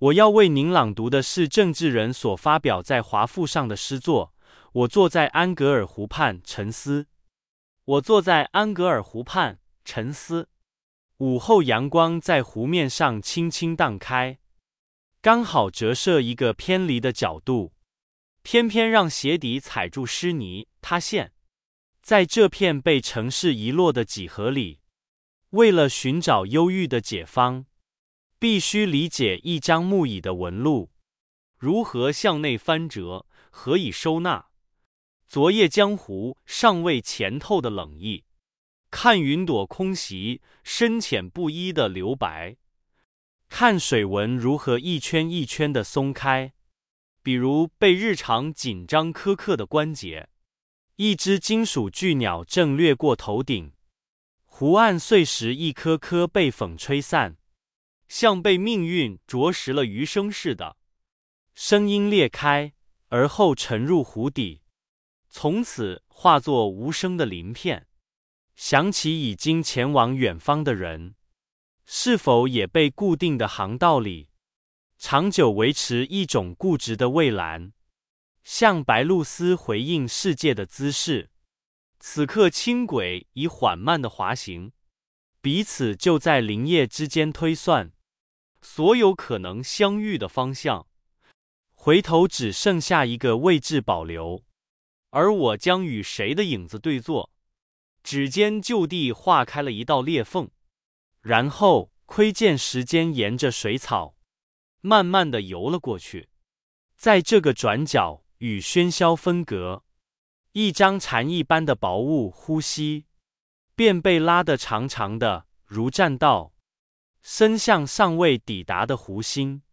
我要为您朗读的是郑志仁所发表在华附上的诗作。我坐在安格尔湖畔沉思。我坐在安格尔湖畔沉思。午后阳光在湖面上轻轻荡开，刚好折射一个偏离的角度，偏偏让鞋底踩住湿泥塌陷。在这片被城市遗落的几何里，为了寻找忧郁的解方，必须理解一张木椅的纹路如何向内翻折，何以收纳。昨夜江湖尚未潜透的冷意，看云朵空袭深浅不一的留白，看水纹如何一圈一圈的松开，比如被日常紧张苛刻的关节。一只金属巨鸟正掠过头顶，湖岸碎石一颗颗被风吹散，像被命运啄食了余生似的。声音裂开，而后沉入湖底，从此化作无声的鳞片。想起已经前往远方的人，是否也被固定的航道里，长久维持一种固执的蔚蓝，像白鹭鸶回应世界的姿势。此刻轻轨以缓慢的滑行，彼此就在林叶之间推算所有可能相遇的方向。回头只剩下一个位置保留，而我将与谁的影子对坐。指尖就地划开了一道裂缝，然后窥见时间沿着水草慢慢地游了过去。在这个转角与喧嚣分隔，一张蝉一般的薄雾呼吸便被拉得长长的，如栈道，伸向尚未抵达的湖心。